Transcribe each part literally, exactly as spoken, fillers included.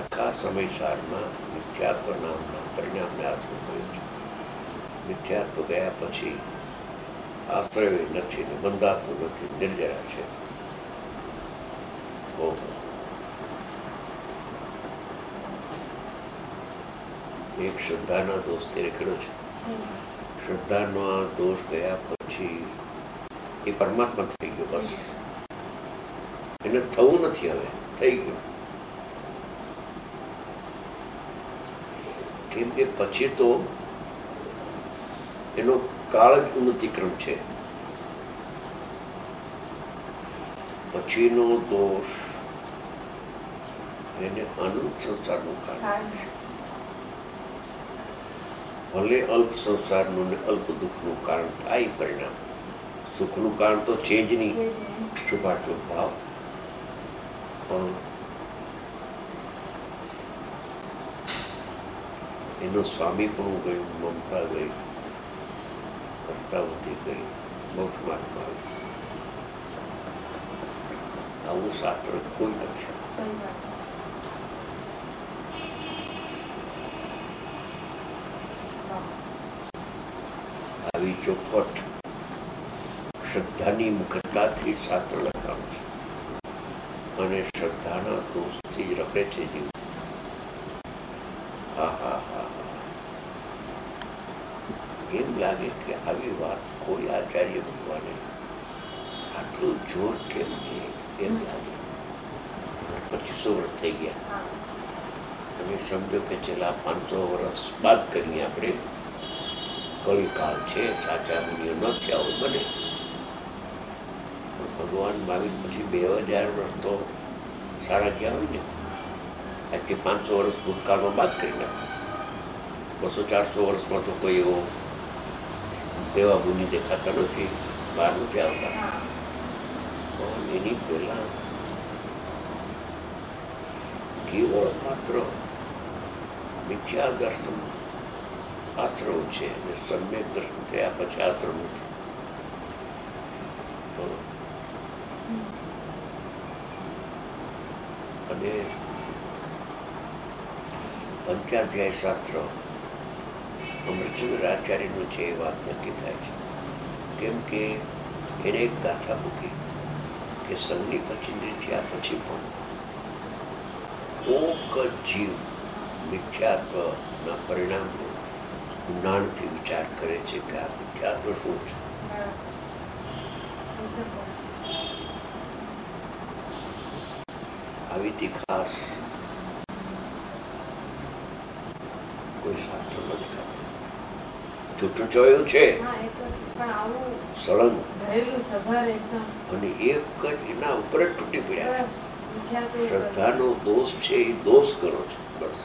આખા સમયસારમાં મિથ્યાત્વ નામના પરિણામને આશ્રય કર્યો છે. મિથ્યાત્વ ગયા પછી આશ્રય નથી ને બંધાતું નથી, નિર્જરા છે. ઓહો, એક શ્રદ્ધાના દોષથી રેખડ્યો છે. શ્રદ્ધાનો આ દોષ ગયા પછી એ પરમાત્મા થઈ ગયો. બસ એને થવું નથી, હવે થઈ ગયું. કેમ કે પછી તો એનો કાળ જ ઉન્નતિક્રમ છે. પછીનો દોષ એને અનંત સંસારનું કારણ છે. ભલે અલ્પ સંસારનું ને અલ્પ દુઃખનું કારણ થાય પરિણામ, સુખનું કારણ તો છે જ નહીં. શુભાશુભ ભાવ પણ એનો સ્વામી પણ ગયું, મમતા ગઈ, કર્તાવતી ગઈ, મોક્ષમાર્ગમાં આવી. આવું શાસ્ત્ર કોઈ નથી. આવી ચોખવટ શ્રદ્ધાની મુખતાથી શાસ્ત્ર લખાણું છે અને શ્રદ્ધાના દોષથી જ રખડે છે જીવ. હા હા હા હા એમ લાગે કે આવી વાત કોઈ આચાર્ય ભગવાને આટલું જોર કેમ છે, એમ લાગે. પચીસો વર્ષ થઈ ગયા અને સમજો કે છેલ્લા પાંચસો વર્ષ બાદ કરીએ આપણે. કળીકાળ છે, સાચા મુનિઓ ન થયા હોય બને, પણ ભગવાન મહાવીર પછી બે હજાર વર્ષ તો સારા ગયા હોય ને. આજથી પાંચસો વર્ષ ભૂતકાળમાં બાદ કરી નાખો. બસો ચારસો વર્ષમાં તો કોઈ એવો એવા મુનિ દેખાતા નથી, બહાર નથી આવતા. પણ એની પહેલા કેવળ માત્ર મિથ્યા દર્શન આશ્રવ છે અને સમ્યક દર્શન થયા પછી આશ્રવ નથી. અને પંચાધ્યાય શાસ્ત્ર અમૃતચંદ્ર આચાર્યનું છે, એ વાત નક્કી થાય છે. કેમ કે એને એક ગાથા મૂકી કે સંગની પચીન્દ્રી થયા પછી પણ કોક જીવ મિથ્યાત્વના પરિણામનો ઊંડાણથી વિચાર કરે છે કે આ મિથ્યાત્વ શું છે. આવીથી ખાસ કોઈ શાસ્ત્ર નથી ખાતું. જૂઠું ચોયું છે સળંગ અને એક જ એના ઉપર જ તૂટી પડ્યા. શ્રદ્ધાનો દોષ છે એ દોષ ગણો છે. બસ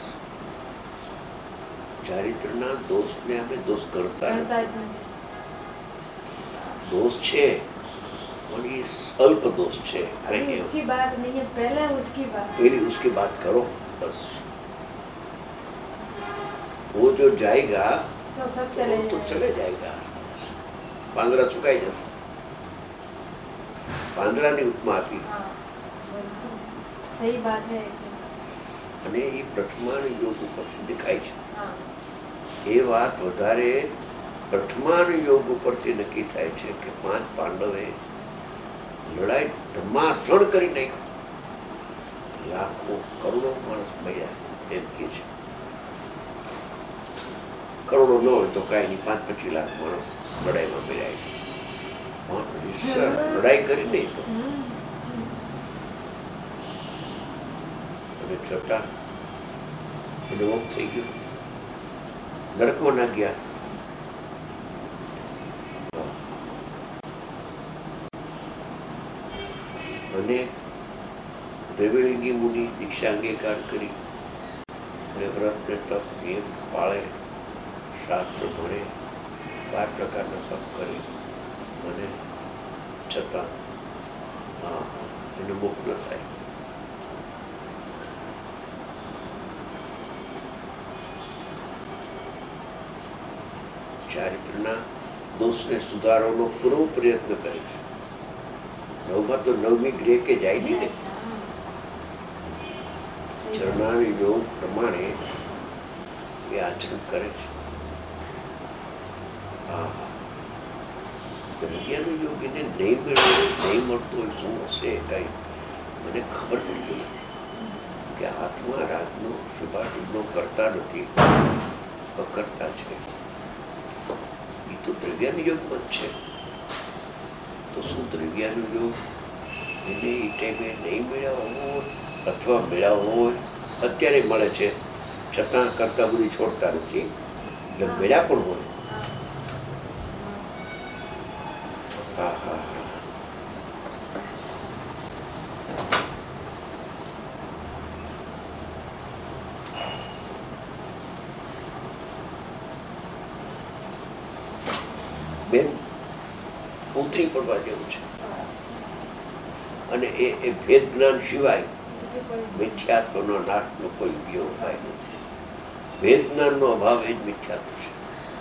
ચારિત્રના દોષને અમે દોષ ગણતા નથી. દોષ છે પણ એ અલ્પ દોષ છે. उसकी बात नहीं है, पहले उसकी बात पहले उसकी बात करो. बस वो जो जाएगा तो सब चले तो चले जाएगा. પાંદડા સુકાઈ જશે. પાંદડાની ઉપમા આપી અને એ પ્રથમાન યોગ ઉપરથી દેખાય છે. એ વાત વધારે પ્રથમાન યોગ ઉપરથી નક્કી થાય છે કે પાંચ પાંડવે લડાઈ ધમાસણ કરી નાખી. લાખો કરોડો માણસ મર્યા એમ કે છે. કરોડો ન હોય તો કઈ નહીં, પાંચ પચીસ લાખ માણસ લડાઈમાં મર્યા. પણ લડાઈ કરી નહીં તો અને છતાં એને મોક્ષ થઈ ગયું, નરકમાં ના ગયા. અને દ્રવિડલિંગી મુનિ દીક્ષા અંગીકાર કરી અને વ્રત ને તપ નિયમ પાળે, શાસ્ત્ર ભણે, બાર પ્રકારના તપ કરી અને છતાં હા એને મોક્ષ ન થાય. ચારિત્રના દોષને સુધારવાનો પૂરો પ્રયત્ન કરે છે. નવમાં તો નવમી ગ્રેકે જાય નહીં ને. ચરણારી યોગ પ્રમાણે એ આચરણ કરે છે. હા હા દ્રવ્યનો યોગ એને નહીં મળ્યો નહીં મળતો હોય શું હશે કઈ મને ખબર પડતી નથી કે આત્મા રાજનો શુભાશુભનો કરતા નથી, અકર્તા છે. એ તો દ્રવ્યનો યોગમાં જ છે. તો શું દ્રવ્યનો યોગ એને એ ટાઈમે નહીં મળ્યા હોય અથવા મળ્યા હોય અત્યારે મળે છે છતાં કરતા બધી છોડતા નથી, એટલે મળ્યા પણ હોય. હા હા હા બેન ઉતરી પડવા જેવું છે. અને એ એ ભેદ જ્ઞાન સિવાય મિથ્યાત્વનો નાશનો કોઈ બીજો ઉપાય નથી. ભેદ જ્ઞાનનો અભાવ એ જ મિથ્યાત્વ છે.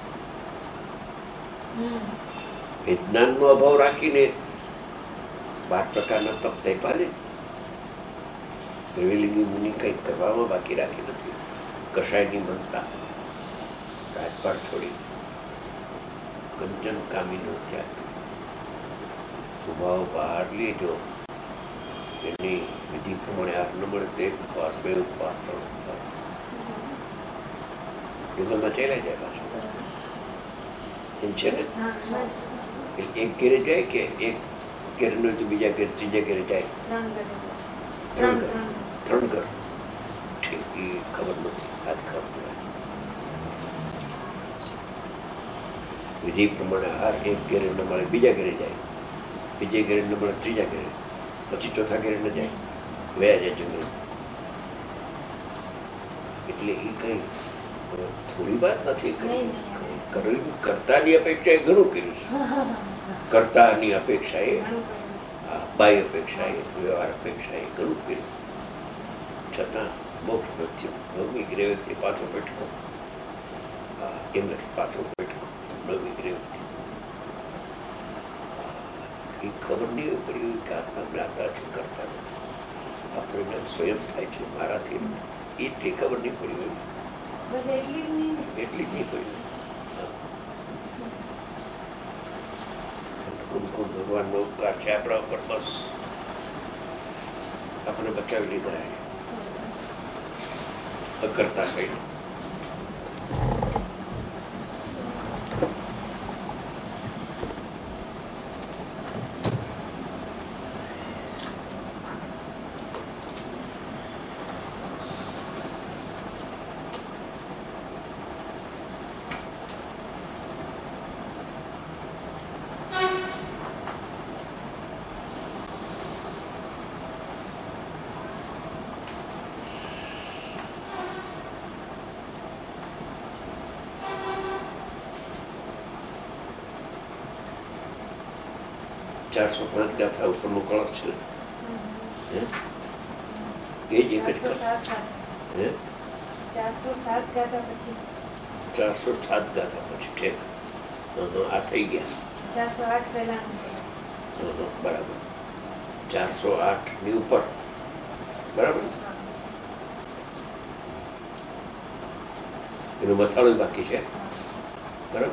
ભેદ જ્ઞાનનો અભાવ રાખીને બાર પ્રકારના તપ થઈ પાડે. ત્રિવેલીની મુનિ કંઈક કરવામાં બાકી રાખી નથી. કસાયની બનતા રાજપાટ છોડી કંચન કામીનો ત્યાગ ઉભાવ બહાર લેજો. એની વિધિ પ્રમાણે આપ ન મળે તો એક ઉપવાસ, બે ઉપવાસ, ત્રણ ઉપવાસ યુગલમાં ચાલ્યા જાય પાછું એમ છે ને. એક ઘેરે જાય કે એક ઘેર નો તો બીજા ઘેર ત્રીજા ઘેરે જાય. ત્રણ ઘર ત્રણ ઘર ઠીક એ ખબર નથી. આજ ખબર પડે વિધિ પ્રમાણે આહાર એક ઘેરે ન મળે બીજા ઘેરે જાય, બીજે ઘેરે ન મળે ત્રીજા ઘેરે, પછી ચોથા ઘેરે ન જાય, વયા જાય જંગલ. એટલે એ કઈ થોડી વાત નથી. કરતાની અપેક્ષા એ ઘણું કર્યું છે. કરતાની અપેક્ષા એ બાહ્ય અપેક્ષા એ વ્યવહાર અપેક્ષા એ ઘણું કર્યું, છતાં મોક્ષ ન થયું. નવમી ગ્રેવથી પાછો બેઠકો એમ નથી, પાછો બેઠકો નવમી ગ્રેવથી એ ખબર નહીં પડી હોય કે આત્મા જ્ઞાતા છે, કરતા નથી. આપણને સ્વયં થાય છે મારાથી નથી, એટલી ખબર નહીં પડી હોય. એટલી જ નહીં પડી હોય. ભગવાનનો ઉપકાર છે આપણા ઉપર, બસ આપણે બચાવી લીધા અકર્તા કઈ. ચારસો પાંચ ગાથા ઉપરનો કળશ છે એ જ એક જ ચારસો સાત ગાથા પછી ચારસો સાત ગાથા પછી ઠેક આ થઈ ગયા. ચારસો આઠ પહેલા બરાબર, ચારસો આઠ ની ઉપર બરાબર. એનું મથાળું બાકી છે બરાબર.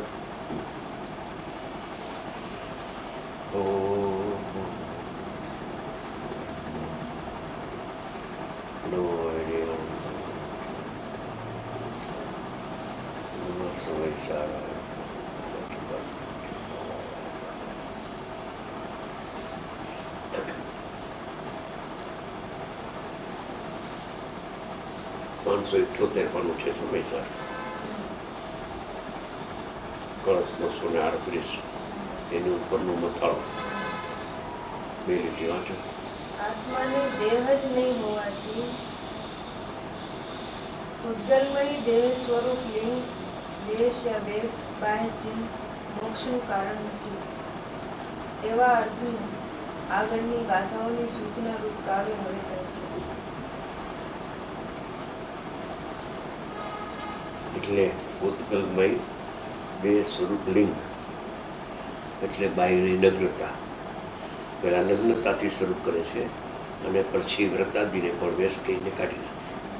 પાંચસો ઇઠોતેર પાનું છે સમયસર. કળશ બસો ને આડત્રીસ એની ઉપરનું મથાળું બે લીટી વાંચો. આત્માને દેહ જ નહીં હોવાથી પૂતગલમય દેહ સ્વરૂપ લિંગ દેશ યા વેદ બાહ્ય ચિહ્ન મોક્ષનું કારણ નથી. એવા અર્થને આગળની ગાથાઓની સૂચના રૂપ કાવ્ય હવે કહે છે. એટલે પૂતગલમય દેહ સ્વરૂપ લિંગ એટલે બાહ્યની નગ્નતા. પેલા નગ્નતાથી શરૂ કરે છે અને પછી વ્રતાદિને પણ વેશ કહીને કાઢી નાખે.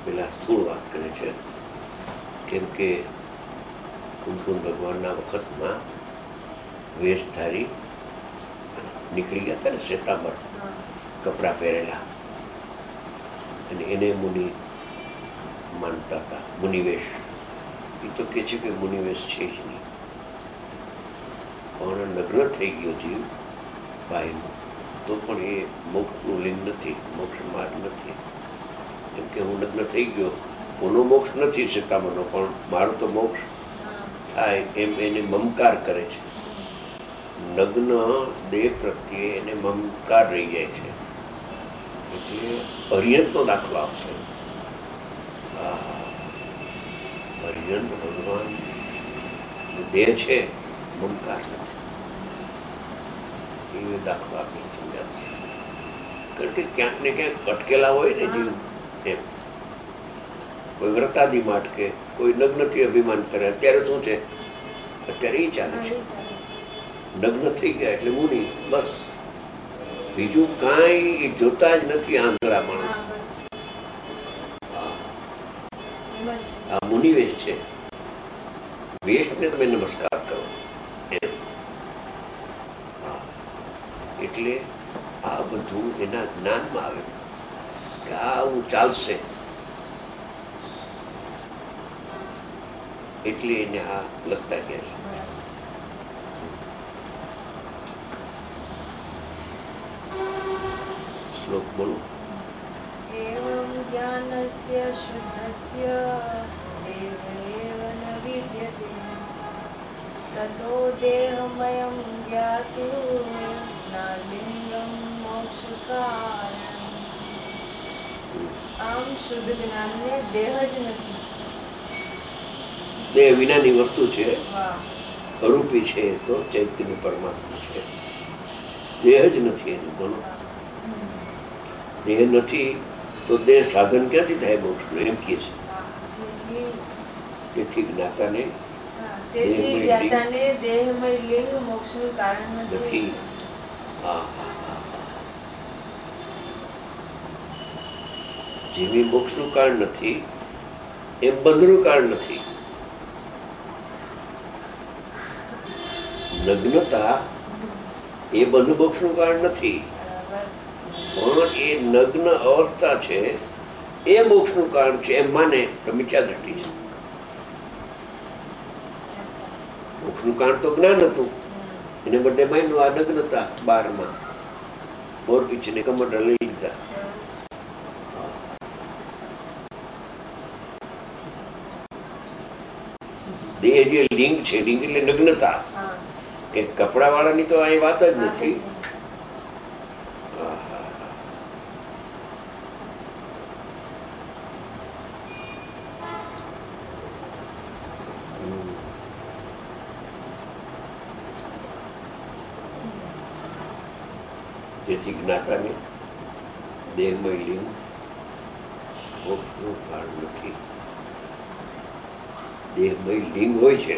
પેલા સ્થૂળ વાત કરે છે, કેમ કે કુંકુમ ભગવાનના વખતમાં વેશ ધારી નીકળી ગયા હતા ને શ્વેતાંબર, કપડા પહેરેલા, અને એને મુનિ માનતા હતા, મુનિવેશ. એ તો કે છે કે મુનિવેશ છે જ નહીં, પણ નગ્ન થઈ ગયો જીવ ભાઈનો તો પણ એ મોક્ષનું લિંગ નથી, મોક્ષ માર્ગ નથી. કેમ કે હું નગ્ન થઈ ગયો, કોનો મોક્ષ નથી શ્વેતાંબરનો, પણ મારો તો મોક્ષ થાય એમ એને મમકાર કરે છે. નગ્ન દેહ પ્રત્યે એને મમકાર રહી જાય છે, એટલે અર્યંતનો દાખલો આપશે. અર્યંત ભગવાન દેહ છે, મમકાર નથી, એ દાખલો આપીને સમજાવે છે. કારણ કે ક્યાંક ને ક્યાંક અટકેલા હોય ને જીવ, એમ કોઈ વ્રતાદી માટકે, કોઈ નગ્નથી અભિમાન કરે. અત્યારે શું છે, અત્યારે એ ચાલે છે, નગ્ન થઈ ગયા એટલે મુનિ, બસ બીજું કાંઈ જોતા જ નથી. આંધળા માણસ આ મુનિવેશ છે, વેશને તમે નમસ્કાર કરો એમ. એટલે આ બધું એના જ્ઞાનમાં આવે કે આ આવું ચાલશે, એટલે એને આ લખતા ગયા છે. શ્લોક બોલો. એવં જ્ઞાનસ્ય શુદ્ધસ્ય દેહ એવ ન વિદ્યતે તતો દેહમયં જ્ઞાતું ના લિંગમ મોક્ષકારણમ. આમ શુદ્ધ જ્ઞાનને દેહ જ નથી. દેહ વિનાની વસ્તુ છે, અરૂપી છે, તો ચૈતન્ય પરમાત્મા છે, દેહ જ નથી એનું. બોલો, દેહ નથી તો દેહ સાધન ક્યાંથી થાય મોક્ષનું, એમ કે છે. તેથી જ્ઞાતાને તેથી જ્ઞાતાને દેહમય લિંગ મોક્ષનું કારણ નથી. જેવી મોક્ષનું કારણ નથી, એમ બંધનું કારણ નથી. નગ્નતા એ બંધ મોક્ષનું કારણ નથી, પણ એ નગ્ન અવસ્થા છે એ મોક્ષનું કારણ છે એમ માને તો મિથ્યા દ્રષ્ટિ છે. મોક્ષનું કારણ તો જ્ઞાન હતું, એને બદલે માન્યું આ નગ્નતા. બારમાં બોર પીછે કમર લઈ લીધા. દેહ જે લિંગ છે, લિંગ એટલે નગ્નતા, કે કપડા વાળાની તો અહીં વાત જ નથી. જેથી જ્ઞાતાને દેહમય લિંગ મોક્ષનું કારણ નથી. દેહમય લિંગ હોય છે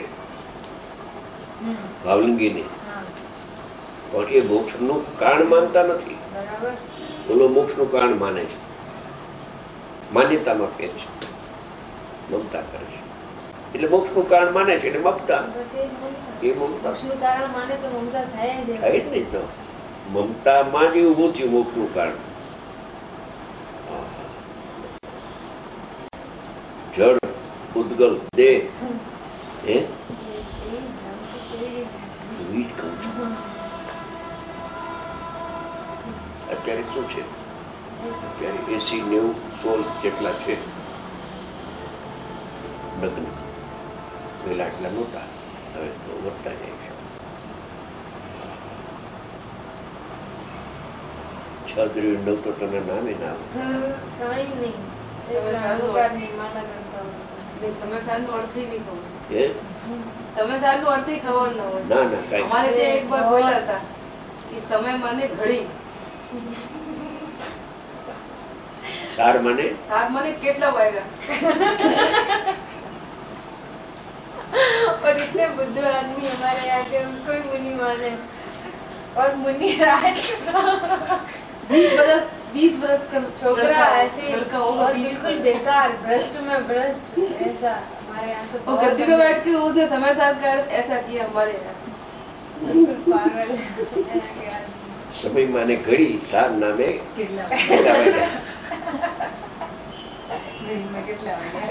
ભાવલિંગીને, પણ એ મોક્ષનું કારણ માનતા નથી. બોલો, મોક્ષનું કારણ માને છે, માન્યતામાં ફેર છે, મમતા કરે છે. એટલે મોક્ષનું કારણ માને છે એટલે મમતા. એ મોક્ષનું કારણ માને તો મમતા થાય જ નહીં. તો મમતામાં જ ઉભું થયું મોક્ષનું કારણ. જળ, ઉદ્ગલ, દેહ, હે એવી જ કહું છું. અત્યારે શું છે, અત્યારે એસી નેવું સોળ જેટલા છે નગ્ન. પેલા એટલા નહોતા, હવે તો વધતા જાય છે. છદ્રી નવ તો તને નામે ના આવે. કઈ નહીં, તમે સારું અડધી નહીં ખબર. તમે સારું અડધી ખબર ન હોય. ના ના, કઈ અમારે ત્યાં એક વાર બોલ્યા હતા કે સમય મને ઘડી. सार माने सार माने कितना पाएगा और इतने बुद्धू आदमी हमारे यहाँ के उसको ही मुनि माने और मुनि राज बीस बरस बीस वर्ष का छोकरा ऐसे लड़का होगा, बिल्कुल बेकार, भ्रष्ट में भ्रष्ट, ऐसा हमारे यहाँ तो और गद्दी पे बैठ के उसने समय साथ कर ऐसा किया हमारे यहाँ, बिल्कुल पागल है। समय माने घड़ी, सार नामे કેટલા કેટલા વાગ્યા? ઘડીમાં કેટલા વાગ્યા?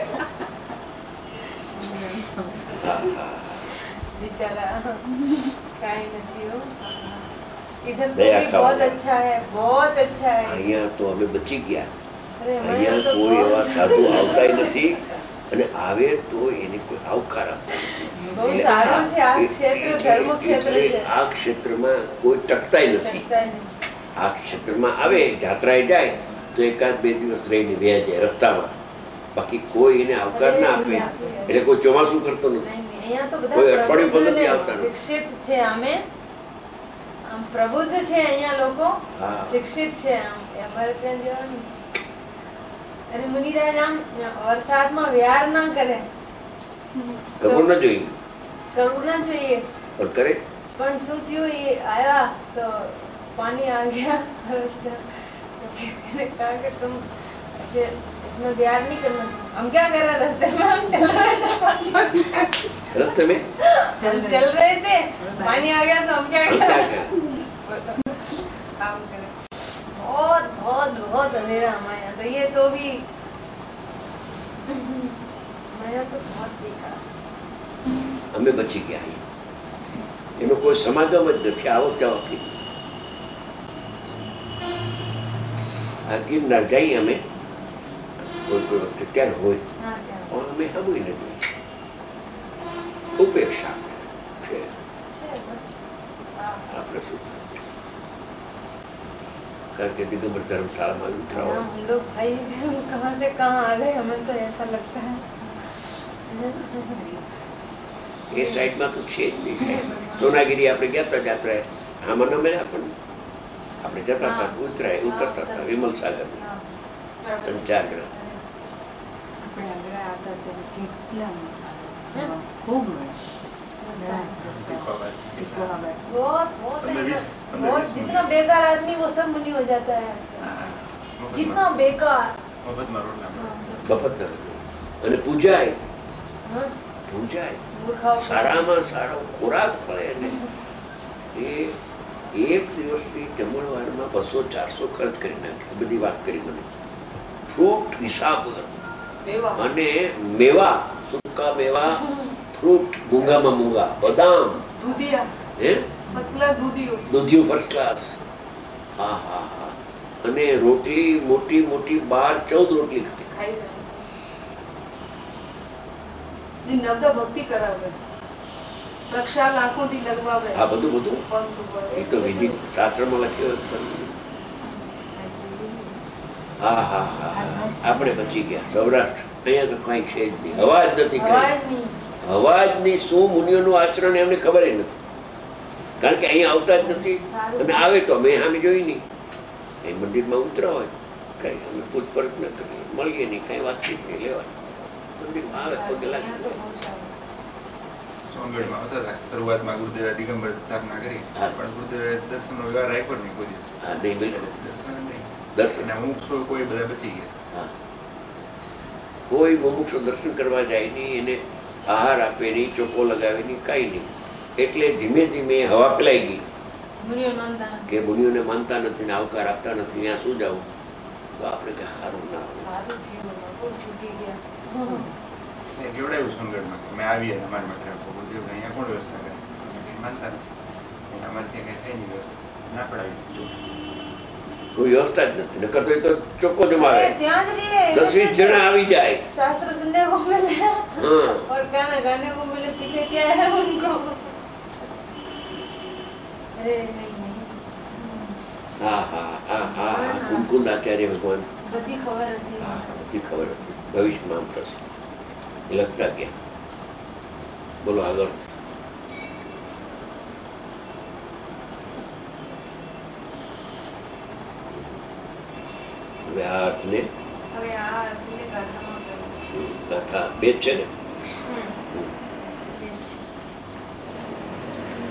હા, હા. बेचारा काई नहीं हो। इधर तो दया भी खावा बहुत गया। अच्छा है, बहुत अच्छा है। અહીંયા તો અમે બચી ગયા. अरे અહીંયા मैं तो કોઈ એવા बहुत સાધુ આવતાય નથી અને આવે તો એને કોઈ આવકાર આપતા નથી. બહુ એટલે સારું આ- છે આ એ- ક્ષેત્ર, એટલે- ધર્મ ક્ષેત્ર એટલે છે. આ ક્ષેત્રમાં કોઈ ટકતાય નથી. लगता है नहीं। આ ક્ષેત્રમાં આવે, જાત્રાએ જાય તો એકાદ બે દિવસ રહીને વ્યા જાય રસ્તામાં, બાકી કોઈ એને આવકાર ના આપે. એટલે કોઈ ચોમાસું કરતો નથી. नहीं नहीं, यहाँ तो બધા કોઈ અઠવાડિયું પ્રબુદ્ધ પંદર ને આવતા નથી. શિક્ષિત છે, અમે આમ પ્રબુદ્ધ છે અહીંયા લોકો, હા. શિક્ષિત છે આમ અમારે ત્યાં જેવાનું. અને મુનિરાજ આમ વરસાદમાં વ્યાર ના કરે, કરવું ન જોઈએ કરવું ના જોઈએ, પણ કરે. પણ શું થયું, એ आया तो पानी आ गया और उसका तो किसी ने कहा कि तुम ऐसे इसमें व्यार नहीं करना। हम क्या कर रहे रास्ते में, हम चल रहे थे रस्ते में चल चल रहे थे, पानी आ गया तो हम क्या हम क्या करें, काम करें। बहुत बहुत बहुत अंधेरा हमारे यहाँ तो, ये तो भी हमारे यहाँ तो बहुत बेकार। અમે બચી ગયા. એનો કોઈ સમાગમ જ નથી, આવક જાવક. આ ગિરનાર જઈએ અમે કોઈ કોઈ વખતે, ત્યારે હોય हाँ क्या પણ અમે સાંભળી નથી. ઉપેક્ષા છે. है बस। हाँ આપણે શું થાય? કારણ કે દિગંબર ધર્મશાળામાં ઉતરાવો हाँ, हम लोग भाई हम कहाँ से कहाँ आ गए, हमें तो ऐसा लगता है। એ સાઈડમાં તો છે જ નહીં. સાઈડ સોનાગીરી આપણે ગયા હતા જાત્રાએ, આમાં ન મળ્યા આપણને. આપણે જતા હતા, ઉતરાય ઉતરતા હતા વિમલ સાગર हाँ, ત્રણ ચાર જણા. આપણે આગળ આવતા ત્યારે કેટલા સવા ખૂબ સિકવાબાદ बहुत बहुत पंद्रह बीस पंद्रह बहुत बीस जितना बेकार आदमी वो सब मुनि हो जाता है आजकल, जितना बेकार। મફત માં રોટલા મળે. મફત ના અને પૂજાય हाँ, પૂજાય મૂર્ખાઓ સારામાં સારો ખોરાક મળે ને. એ એક દિવસની જમણવારમાં બસો ચારસો ખર્ચ કરી નાખે. બધી વાત કરી મને. ફ્રૂટ હિસાબ વગર बेवा અને મેવા, સૂકા મેવા, ફ્રૂટ મૂંગામાં મૂંગા, બદામ, दूधिया હે फर्स्ट क्लास दूधियो દૂધિયું ફર્સ્ટ ક્લાસ. હા હા હા. અને રોટલી મોટી મોટી બાર ચૌદ રોટલી ખાય. खाई जाए जी, नवदा भक्ति करावे, प्रक्षाल आंखों थी लगवावे। આ બધું બધું पग दुखावे। એ તો વિધિ શાસ્ત્રમાં લખ્યું હોય ખરું. હા હા હા હા. આપણે બચી ગયા. સૌરાષ્ટ્ર અહીંયા તો કઈ છે જ નહીં, હવા જ નથી. हवा કાંઈ नहीं હવા જ નહીં. શું મુનિઓનું આચરણ એમને ખબર નથી, કારણ કે અહીંયા આવતા જ નથી. અને આવે તો અમે સામે જોઈ નહીં. એ મંદિરમાં ઉતરા હોય કઈ અમે પૂછપરછ ન કરીએ, મળીએ નહીં, કઈ વાતચીત નહીં લેવાની. મંદિરમાં આવે પગે यहाँ લાગી तो જાય. बहुत सारा સોનગઢમાં આવતા હતા, શરૂઆતમાં ગુરુદેવે દિગંબર સ્થાપના કરી, હા. પણ ગુરુદેવે દર્શનનો વ્યવહાર રાખ્યો જ નહીં કોઈ દિવસ. હા નહીં બિલકુલ. દર્શન જ નહીં. દર્શન અને અમુક સો કોઈ બધા બચી ગયા. હા. કોઈ મુમુક્ષુ દર્શન કરવા જાય નહીં, એને આહાર આપે નહીં, ચોખ્ખો લગાવે નહીં, કાંઈ નહીં. એટલે ધીમે ધીમે હવા ફેલાઈ ગઈ मुनियों मानता है કે મુનિઓને માનતા નથી ને આવકાર આપતા નથી, ત્યાં શું જવું. તો આપણે કે સારું ના હોય. साधु जीवन को छूटी गया। એટલે કેવડાવ્યું સોનગઢમાં કે અમે આવીએ ને અમારા માટે રાખો. ગુરુદેવ કે અહીંયા કોણ વ્યવસ્થા કરે? અમે કંઈ માનતા નથી, અહીંયા અમારે ત્યાં કંઈ થાય નહીં વ્યવસ્થા, ના પડાવી દીધું. કોઈ વ્યવસ્થા જ નથી. નકર તો એ તો ચોખ્ખો જમાવે. अरे ત્યાં જ रहिए, દસ વીસ જણા આવી જાય. शास्त्र सुनने को मिले हाँ। और गाना गाने को मिले, पीछे क्या है उनको। अरे नहीं नहीं હા હા હા હા હા. કુમકુંદ આચાર્ય ભગવાન बड़ी खबर હતી। હા બધી ખબર હતી. ભવિષ્યમાં આમ થશે એ લખતા ગયા. બોલો આગળ. હવે આ અર્થને હવે આ અર્થને ગાથામાં કહ્યું છે। ગાથા બે જ છે ને. હમ, હમ. બે જ છે।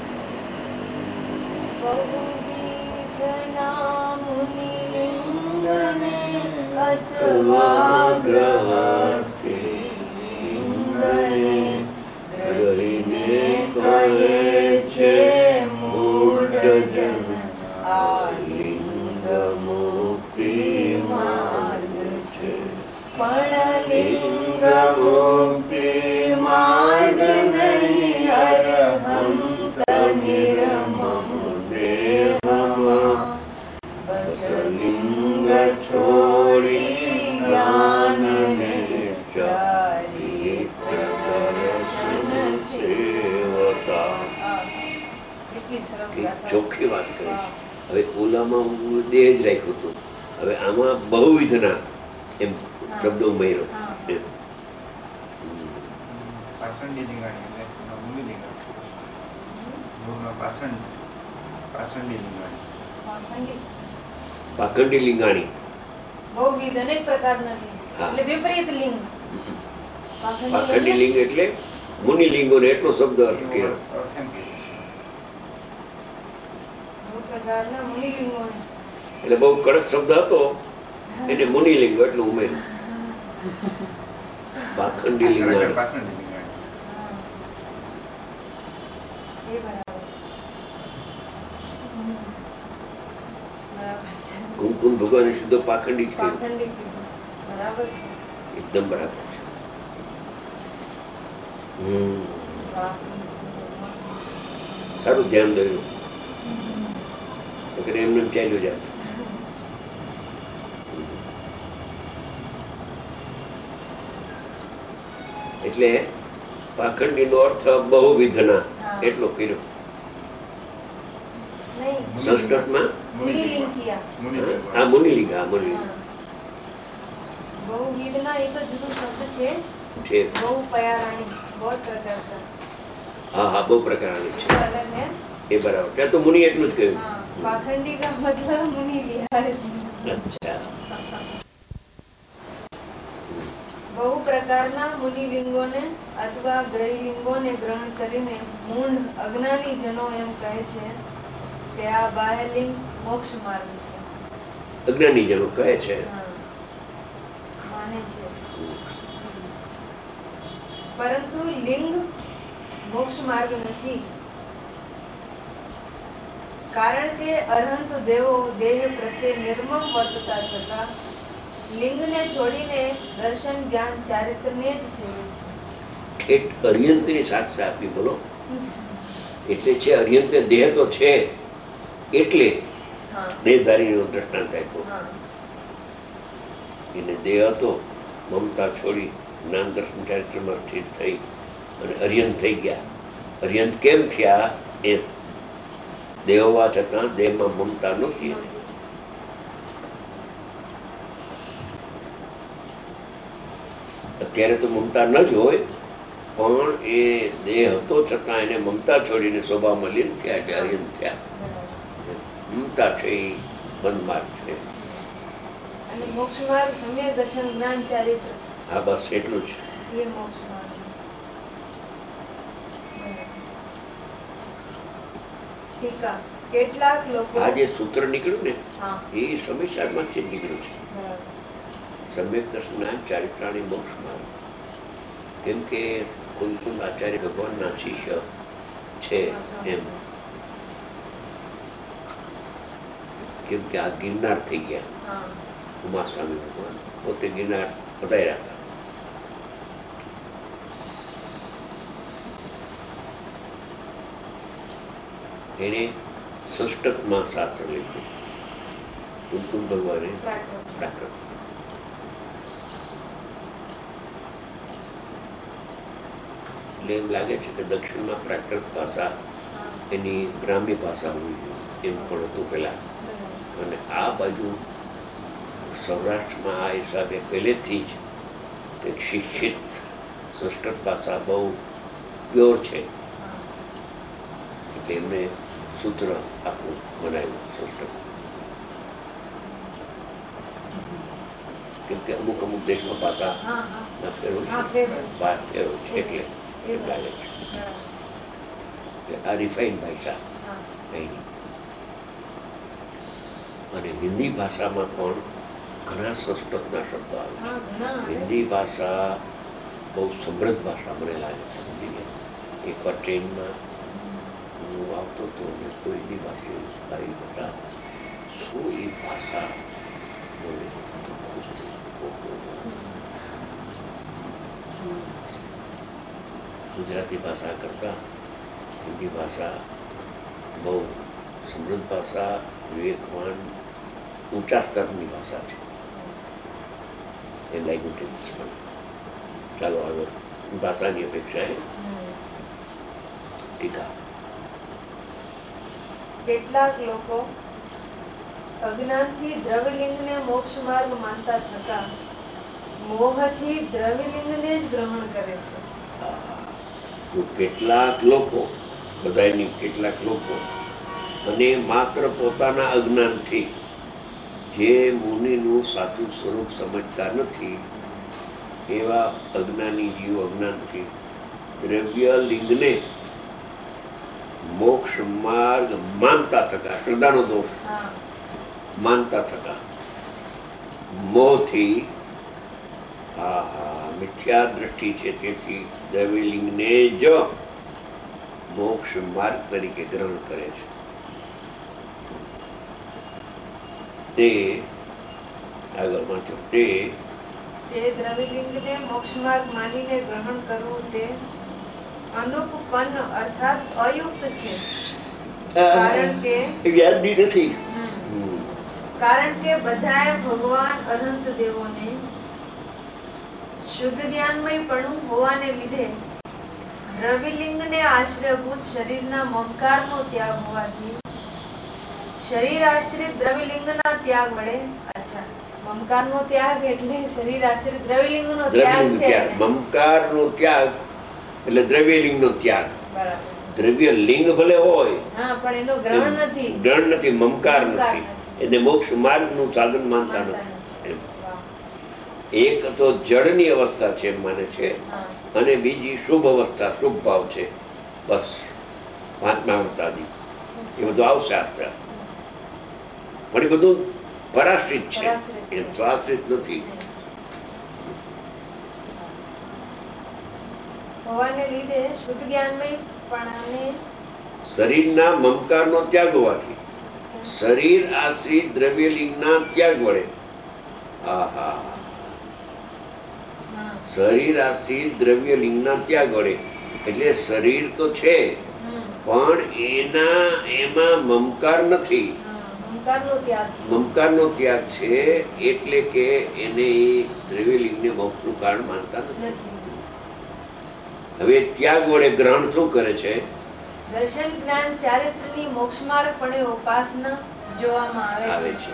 બહુવિધ નામ મુનિલિંગ અથવા ગ્રહસ્થી રહીને કહે છે મૂઢજન આ લિંગ મુક્તિ માર્ગ છે, પણ લિંગ મુક્તિ માર્ગ નહીં અરહંત નિર્મમ દેહમાં. બસ લિંગ છોડી જ્ઞાનને ચારિત્ર દર્શન સેવતા. ચોખ્ખી વાત કરી. હવે ઓલામાં દેહ જ રાખ્યું હતું, હવે આમાં બહુવિધના એમ શબ્દ ઉમેર્યો. એમ પાષંડી લીંગાણી એટલે એનો મૂળ લીંગાણી. મૂળમાં પાષંડ પાષંડી લીંગાણી. પાખંડી લીંગાણી બહુવિધ અનેક પ્રકારના લિંગ એટલે વિપરીત લિંગ. પાખંડી લિંગ એટલે મુનિ લિંગો ને એટલો શબ્દ અર્થ કર્યો. અર્થ એમ કે બહુ પ્રકારના મુનિ લિંગો એટલે બહુ કડક શબ્દ હતો એને મુનિ લિંગો એટલું ઉમેર્યું. પાખંડી લીંગાણી. પાષંડી લીંગાણી. એ બરાબર છે. કુમકુમ ભગવાને સીધો પાખંડી જ કહ્યું. પાખંડી કીધું. બરાબર છે. એકદમ બરાબર છે. હમ વાહ. સારું ધ્યાન દોર્યું વગેરે એમને ચાલ્યું જાત. એટલે પાખંડી નો અર્થ બહુવિધના એટલો કર્યો. નહીં, સંસ્કૃતમાં મુનિલિંગ કિયા. હા મુનિલિંગ. હા મુનિલિંગ બહુવિધના એ તો જુદું શબ્દ છે. છે. બહુ પયારાણી બહુ પ્રકાર કા. હા હા બહુ પ્રકારની છે. तो अलग है. એ બરાબર. ત્યાં તો મુનિ એટલું જ કહ્યું. हाँ, पाखंडी का मतलब मुनि लिया है. અચ્છા. બહુ પ્રકારના મુનિલિંગોને અથવા ગ્રહલિંગોને ગ્રહણ કરીને મૂઢ અજ્ઞાની જનો એમ કહે છે કે આ બાહ્યલિંગ મોક્ષ માર્ગ છે. અજ્ઞાની જનો કહે છે. હા, માને છે. પરંતુ લિંગ મોક્ષ માર્ગ નથી, કારણ કે અરહંત દેવો દેહ પ્રત્યે નિર્મમ વર્તતા થતા લિંગને છોડીને દર્શન જ્ઞાન ચારિત્રને જ સેવે છે. ઠેઠ અર્યંતની સાક્ષી આપી બોલો. એટલે છે અર્યંત દેહ તો છે એટલે હા, દેહધારીનો દ્રષ્ટાંત આપ્યો. હા, એને દેહ હતો, મમતા છોડી જ્ઞાન દર્શન ચારિત્રમાં સ્થિર થઈ અને અર્યંત થઈ ગયા. અર્યંત કેમ થયા એમ દેહ હોવા છતાં દેહમાં મમતા નહોતી એને. અત્યારે તો મમતા ન જ હોય પણ એ દેહ હતો છતાં એને મમતા છોડીને સ્વભાવમાં લીન થયા એટલે અર્યંત થયા. મમતા છે એ બંધ માર્ગ છે. અને મોક્ષ માર્ગ સમ્યક દર્શન જ્ઞાન ચારિત્ર હા બસ એટલું જ. એ મોક્ષ માર્ગ. ટીકા. કેટલાક લોકો આ જે સૂત્ર નીકળ્યું ને હા, એ સમયસારમાંથી જ નીકળ્યું છે. બરાબર. સમ્યક દર્શન ચારિત્રાણી મોક્ષ માર્ગ. કેમ કે કુલકુંદ આચાર્ય ભગવાનના શિષ્ય છે એમ. કેમ કે આ ગિરનાર થઈ ગયા. હા, ઉમાસ્વામી ભગવાન પોતે ગિરનાર પધાર્યા હતા. એને સંસ્કૃતમાં શાસ્ત્ર લખ્યું. કુલકુંદ ભગવાને પ્રાકૃત. પ્રાકૃત. એટલે એમ લાગે છે કે દક્ષિણમાં પ્રાકૃત ભાષા હા, એની ગ્રામ્ય ભાષા હોવી જોઈએ એમ પણ હતું પેલા. બરાબર. અને આ બાજુ સૌરાષ્ટ્રમાં આ હિસાબે પહેલેથી જ કંઈક શિક્ષિત સંસ્કૃત ભાષા બહુ પ્યોર છે હા, એટલે એમને સૂત્ર આખું બનાવ્યું સંસ્કૃત. કેમ કે અમુક અમુક દેશમાં ભાષા હા, હા. ના ફેરવ હા, છે ફેરવે છે. બહાર ફેરવ છે ફેરવે એટલે છે. એ એમ લાગે છે બરાબર. કે આ રિફાઈન ભાષા હા, અહીંની. અને હિન્દી ભાષામાં પણ ઘણા સંસ્કૃતના શબ્દો આવે હા, ઘણા છે. આવે. હિન્દી ભાષા બહુ સમૃદ્ધ ભાષા મને લાગે છે. સમજી એકવાર ટ્રેનમાં હું આવતો હતો ને કોઈ હિન્દી ભાષી ભાઈ હતા, શું એ ભાષા બોલે તો ખુશ થઈ ગયો. ગુજરાતી ભાષા કરતા હિન્દી ભાષા બહુ સમૃદ્ધ ભાષા, વિવેકવાન, ઊંચા સ્તરની ભાષા છે. એ લાગ્યું ટેન્શન. ચાલો આગળ ભાષાની અપેક્ષાએ ટીકા. કેટલાક લોકો અજ્ઞાનથી દ્રવ્યલિંગને મોક્ષ માર્ગ માનતા થતા મોહથી દ્રવ્યલિંગને જ ગ્રહણ કરે છે. જો કેટલાક લોકો, બધાની કેટલાક લોકો, અને માત્ર પોતાના અજ્ઞાનથી, જે મુનિનું સાચું સ્વરૂપ સમજતા નથી એવા અજ્ઞાની જીવ અજ્ઞાનથી દ્રવ્ય લિંગને મોક્ષ માર્ગ માનતા થતા, શ્રદ્ધાનો દોષ, માનતા થતા મોહથી, હા હા મિથ્યા દ્રષ્ટિ છે, તેથી દ્રવ્યલિંગને જ મોક્ષ માર્ગ તરીકે ગ્રહણ કરે છે. તે આગળ વાંચો. તે તે દ્રવ્યલિંગને મોક્ષ માર્ગ માનીને ગ્રહણ કરવું તે અનુપપન્ન અર્થાત અયુક્ત છે. કારણ કે વ્યાજબી નથી. કારણ કે બધાએ ભગવાન અનંત દેવોને શુદ્ધ જ્ઞાનમયપણું હોવાને લીધે દ્રવ્યલિંગને આશ્રયભૂત શરીરના મમકારનો ત્યાગ હોવાથી શરીર આશ્રિત દ્રવ્યલિંગના ત્યાગ વડે, અચ્છા, મમકારનો ત્યાગ એટલે શરીર આશ્રિત દ્રવ્યલિંગનો ત્યાગ છે. મમકારનો ત્યાગ એટલે દ્રવ્યલિંગનો ત્યાગ. બરાબર. દ્રવ્ય લિંગ ભલે હોય, હા, પણ એનો ગ્રહણ નથી. ગ્રહણ નથી, મમકાર નથી. એને મોક્ષ માર્ગનું સાધન માનતા નથી. એક તો જળની અવસ્થા છે એમ માને છે, અને બીજી શુભ અવસ્થા, શુભ ભાવ છે. બસ પાંચમા અવસ્થાની એ બધું આવશે આસ્તે આસ્તે. પણ એ બધું પરાશ્રિત છે, એ સ્વાશ્રિત નથી. હોવાને લીધે શુદ્ધ જ્ઞાનમયપણાને શરીરના મમકારનો ત્યાગ હોવાથી શરીર આશ્રિત દ્રવ્યલિંગના ત્યાગ વડે, આહા, શરીર આશ્રિત દ્રવ્યલિંગના ત્યાગ વડે એટલે શરીર તો છે પણ એના એમાં મમકાર નથી. મમકારનો ત્યાગ છે એટલે કે એને દ્રવ્યલિંગને મોક્ષનું કારણ માનતા નથી. હવે ત્યાગ વડે ગ્રહણ શું કરે છે? દર્શન જ્ઞાન ચારિત્રની મોક્ષમાર્ગપણે ઉપાસના જોવામાં આવે છે.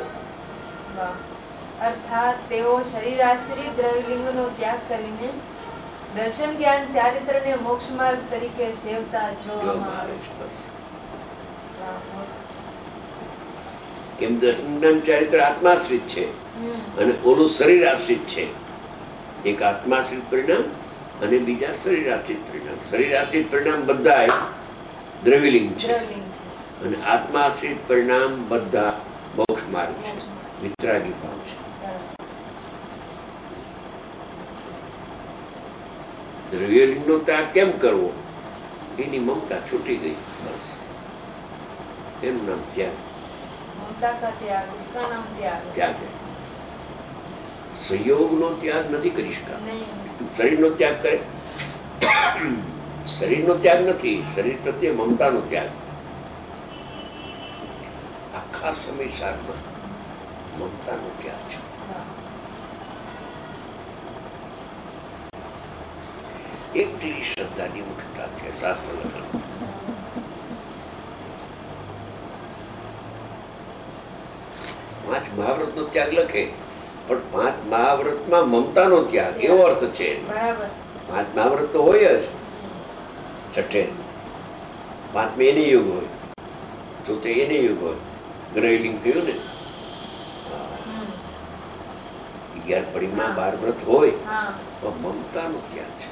અર્થાત તેઓ શરીર આશ્રિત દ્રવ્યલિંગનો ત્યાગ કરીને દર્શન જ્ઞાન ચારિત્રને મોક્ષ માર્ગ તરીકે સેવતા જોવામાં આવે છે. કેમ દર્શન જ્ઞાન ચારિત્ર આત્માશ્રિત છે અને ઓલું શરીર આશ્રિત છે. એક આત્માશ્રિત પરિણામ અને બીજા શરીર આશ્રિત પરિણામ. શરીર આશ્રિત પરિણામ બધા દ્રવ્યલિંગ છે અને આત્માશ્રિત પરિણામ બધા મોક્ષ માર્ગ છે, વિતરાગી ભાવ છે. દ્રવ્યલિંગનો ત્યાગ કેમ કરવો? એની મમતા છૂટી ગઈ, બસ એમ નામ ત્યાગ. ત્યાગ સંયોગનો ત્યાગ નથી કરી શકાતો. શરીરનો ત્યાગ કરે, શરીરનો ત્યાગ નથી, શરીર પ્રત્યે મમતાનો ત્યાગ. આખા સમયસારમાં મમતાનો ત્યાગ છે. એકલી શ્રદ્ધાની મુખ્યતા છે શાસ્ત્ર લખન. પાંચ મહાવ્રત નો ત્યાગ લખે પણ પાંચ મહાવ્રતમાં મમતાનો ત્યાગ એવો અર્થ છે. પાંચ મહાવ્રત તો હોય જ, છઠ્ઠે પાંચમે એને યુગ હોય, ચોથે એને યુગ હોય. ગ્રહલિંગ કહ્યું ને, અગિયાર પડીમાં બાર વ્રત હોય પણ મમતાનો ત્યાગ છે.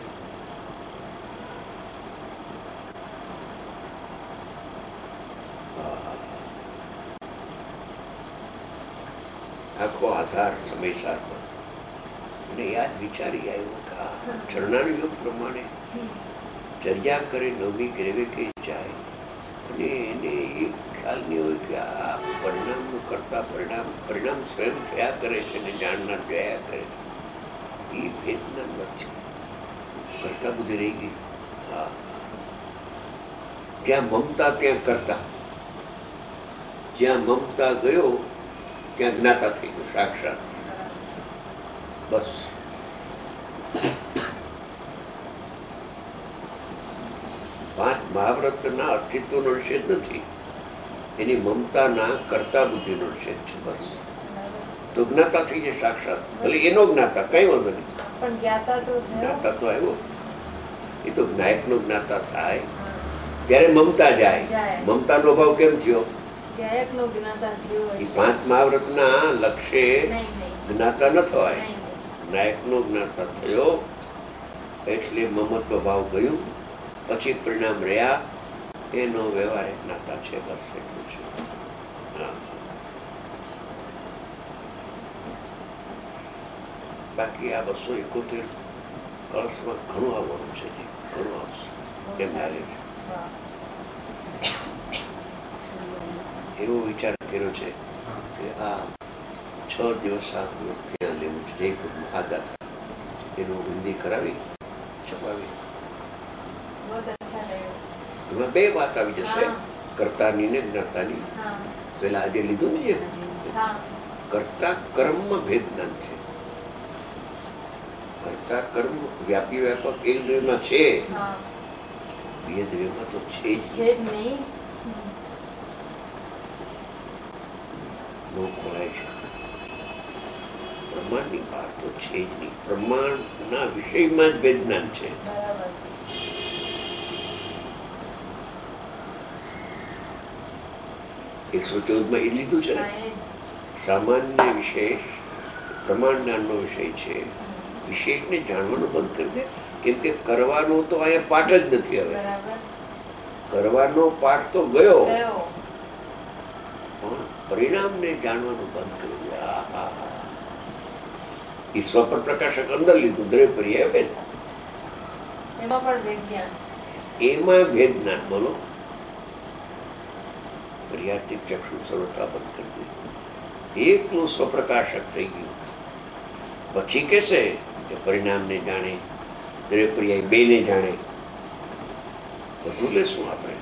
આખો આધાર આધાર સમય સારમાં અને યાદ વિચારી આવ્યો કે આ ચરણાનું યોગ પ્રમાણે ચર્યા કરે નવમી ગ્રેવે કે જાય અને એને એ ખ્યાલ નહીં હોય કે આ પરિણામનું કરતા પરિણામ પરિણામ સ્વયં થયા કરે છે અને જાણનાર જયા કરે છે. એ ભેદના નથી કરતા બુદ્ધિ રહી ગઈ. હા, જ્યાં મમતા ત્યાં કરતા, જ્યાં મમતા ગયો ત્યાં જ્ઞાતા થઈ ગયો સાક્ષાત. બસ પાંચ મહાવ્રતના અસ્તિત્વનો નિષેધ નથી, એની મમતાના કરતા બુદ્ધિનો નિષેધ છે. બસ તો જ્ઞાતા થઈ જાય સાક્ષાત. ભલે એનો જ્ઞાતા કઈ વાંધો નહીં, પણ જ્ઞાતા તો જ્ઞાતા તો આવ્યો. એ તો જ્ઞાયક નો જ્ઞાતા થાય ત્યારે મમતા જાય. મમતા નો ભાવ કેમ થયો? જ્ઞાયક નો જ્ઞાતા થયો. એ પાંચ મહાવ્રતના લક્ષ્ય જ્ઞાતા ન થવાય. જ્ઞાયક નો જ્ઞાતા થયો એટલે મમત્વ ભાવ ગયું, પછી પરિણામ રહ્યા, એનો વ્યવહાર જ્ઞાતા છે. બસ એટલું છે. હા, બાકી આ બસો એકોતેર કળશમાં ઘણું આવવાનું છે. ઘણું આવશે એમ લાગે છે. એવો વિચાર કર્યો છે કે આ છ દિવસ સાત દિવસ ત્યાં લેવું છે. જયપુરમાં આગાત એનું હિન્દી કરાવી છપાવી. એમાં બે વાત આવી જશે, કર્તાની ને જ્ઞાતાની. પેલા આજે લીધું ને, જે કર્તા કર્મમાં ભેદ જ્ઞાન છે. કર્તા કર્મ વ્યાપી વ્યાપક એક દ્રવ્યમાં છે, બે દ્રવ્યમાં તો છે જ નહીં. નો ખોલાય છે. પ્રમાણની બહાર તો છે જ નહીં. પ્રમાણના વિષયમાં જ ભેદ જ્ઞાન છે. એકસો ચૌદ માં એ લીધું છે ને, સામાન્ય વિશેષ પ્રમાણ જ્ઞાનનો વિષય છે. વિશેષને જાણવાનું બંધ કરી દે, કેમ કે કરવાનો તો અહીંયા પાઠ જ નથી. હવે કરવાનો પાઠ તો ગયો, પણ પરિણામને જાણવાનું બંધ કરી દે. એ સ્વપર પ્રકાશક અંદર લીધું દ્રવ્ય બેન, એમાં પણ ભેદ જ્ઞાન, એમાં ભેદ જ્ઞાન. બોલો, પર્યાર્થિક ચક્ષુ સર્વથા બંધ કરી દીધું, એકલું સ્વપ્રકાશક થઈ ગયું. પછી કેશે કે પરિણામને જાણે, દ્રવ્ય પર્યાય બે ને જાણે. બધું લેશું આપણે,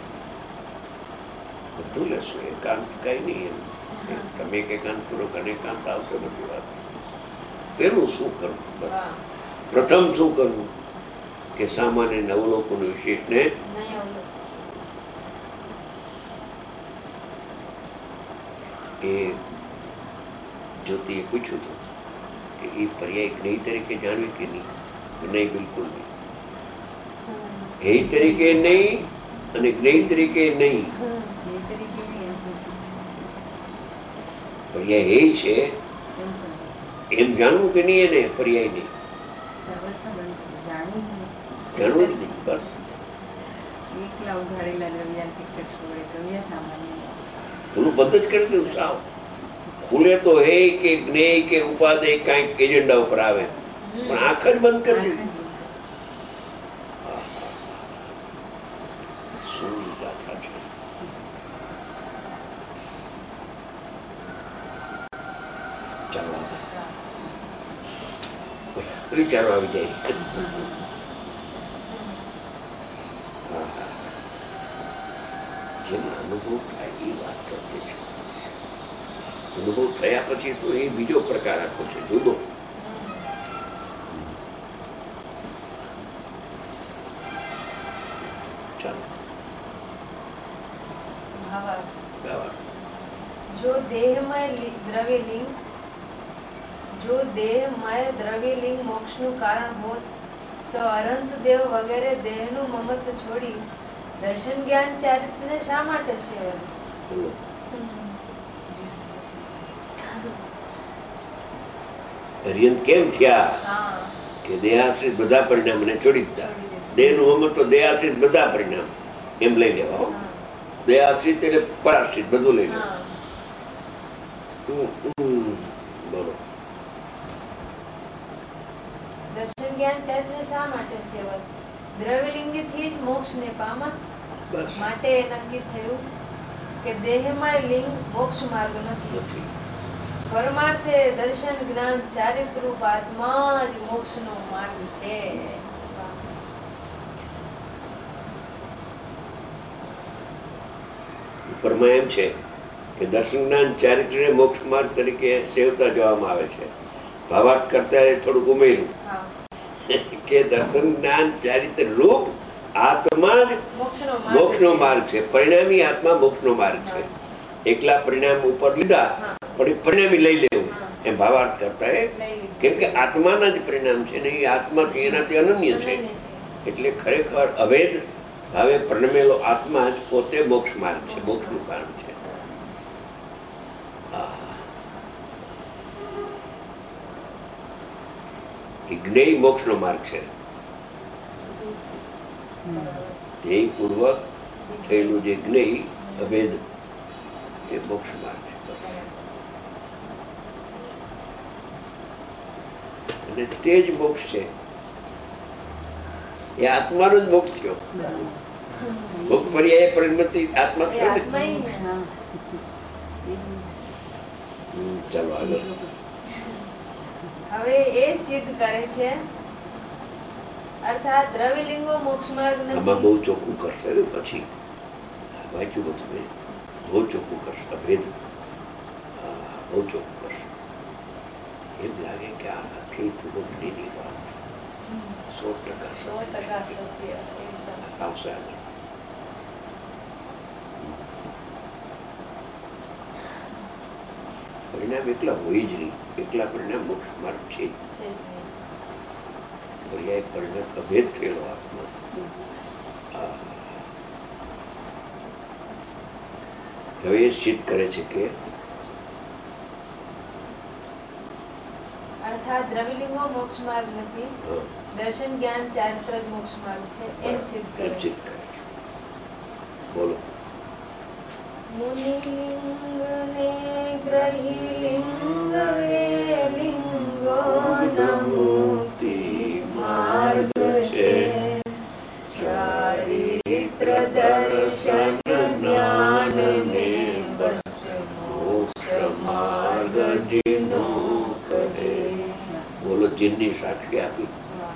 બધું લેશું. એકાંત કઈ નહીં. એમ તમે એકાંત કરો કે અનેકાંત આવશે બધી વાત. પેલું શું કરવું? પ્રથમ શું કરવું કે સામાન્ય અવલોકન વિશેષને એ જ્યોતિએ પૂછ્યું હતું કે એ પર્યાય જ્ઞેય તરીકે જાણવી કે નહીં? નહીં, બિલકુલ નહીં. હે તરીકે નહીં અને જ્ઞેય તરીકે નહીં. પર્યાય હે છે એમ જાણવું કે નહીં? એને પર્યાય નહીં જાણવું જ નહીં. બસ એકલા ઉઘાડેલા દ્રવ્યાંતિક ચક્ષુ વડે દ્રવ્ય સામાન્ય થોડું બંધ જ કરી દઉં. સાવ ખુલે તો હે કે જ્ઞેય કે ઉપાદેય કાંઈક એજન્ડા ઉપર આવે, પણ આંખ જ બંધ કરી દીધી. શું ગાથા છે! ચાલો વિચારો આવી જાય છે. જેમાં અનુભવ થાય એ વાત સત્ય છે. અનુભવ થયા પછી શું, એ બીજો પ્રકાર આખો છે, જુદો. ચાલો જો દેહમય દ્રવ્યલિંગ જો દેહમય દ્રવ્યલિંગ મોક્ષનું કારણ હોત તો અનંત દેવ વગેરે દેહનું મમત્વ છોડી દર્શન જ્ઞાન ચારિત્રને શા માટે સેવન? પર્યંત કેમ થયા કે દેહાશ્રિત બધા પરિણામને છોડી દીધા. દેહનું મમત્વ દેહાશ્રિત બધા પરિણામ એમ લઈ લેવા. દેહાશ્રિત એટલે પરાશ્રિત બધું લઈ લેવા. બોલો, દર્શન જ્ઞાન ચારિત્ર શા માટે સેવા? દ્રવ્યલિંગથી જ મોક્ષને પામા માટે નક્કી થયું કે દેહમાં લિંગ મોક્ષ માર્ગ નથી. પરમાર્થે દર્શન જ્ઞાન ચારિત્ર રૂપ આત્મા જ મોક્ષનો માર્ગ છે. ઉપરમાં એમ છે કે દર્શન જ્ઞાન ચારિત્ર મોક્ષ માર્ગ તરીકે સેવતા જોવામાં આવે છે. ભાવાર્થ કરતા થોડુંક ઉમેર્યું કે દર્શન જ્ઞાન ચારિત્ર રૂપ આત્મા જ મોક્ષનો માર્ગ છે. પરિણામી આત્મા મોક્ષનો માર્ગ છે. એકલા પરિણામ ઉપર લીધા પણ પરિણામી લઈ લેવું એમ ભાવાર્થ કરતા એ, કેમ કે આત્માના જ પરિણામ છે ને એ આત્માથી એનાથી અનન્ય છે. એટલે ખરેખર અભેદ ભાવે પરિણમેલો આત્મા જ પોતે મોક્ષ માર્ગ છે, મોક્ષનું કારણ છે. જ્ઞેય મોક્ષ નો માર્ગ છે. ધ્યેય પૂર્વક થયેલું જે જ્ઞેય અભેદ એ મોક્ષ માર્ગ છે. અને તે જ મોક્ષ છે. એ આત્માનો જ મોક્ષ થયો. મોક્ષ પર્યાય પરિણતિ આત્મા થયો ને. ચાલો આગળ. હવે એ સિદ્ધ કરે છે અર્થાત દ્રવ્યલિંગો મોક્ષ માર્ગ નથી. આમાં બહુ ચોખ્ખું કરશે પછી વાંચ્યું બધું મેં. બહુ ચોખ્ખું કરશે અભેદ, બહુ ચોખ્ખું કરશે. એમ લાગે કે આ આખી પૂર્વજ્ઞની વાત સો ટકા સો ટકા સત્ય આવશે આગળ. પરિણામ એકલા હોય જ નહીં. એકલા પરિણામ મોક્ષ માર્ગ છે. પર્યાય પરિણામ અભેદ થયેલો આત્મા. હવે એ સિદ્ધ કરે છે કે અર્થાત દ્રવ્યલિંગો મોક્ષ માર્ગ નથી, દર્શન જ્ઞાન ચારિત્ર જ મોક્ષ માર્ગ છે એમ સિદ્ધ કરે છે. બોલો. મુનિલિંગ ને ગ્રહી લિંગ એ લિંગો ન મુક્તિ માર્ગ છે. ચારિત્ર દર્શન જ્ઞાન ને બસ મોક્ષ માર્ગ જીનો કહે. બોલો. જીનની સાક્ષી આપી.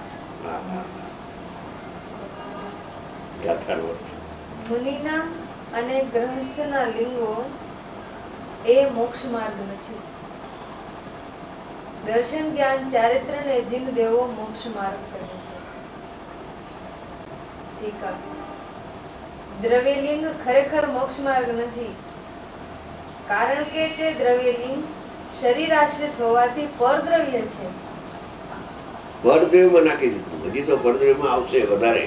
ગાથાનો અર્થ. મુનિના અને ગ્રહસ્થના લિંગો એ મોક્ષ માર્ગ નથી. દર્શન જ્ઞાન ચારિત્ર ને જીન દેવો મોક્ષ માર્ગ કહે છે. ટીકા. દ્રવ્યલિંગ ખરેખર મોક્ષ માર્ગ નથી, કારણ કે તે દ્રવ્યલિંગ શરીર આશ્રિત હોવાથી પરદ્રવ્ય છે. પરદ્રવ્યમાં નાખી દીધું. હજી તો પરદ્રવ્યમાં આવશે વધારે.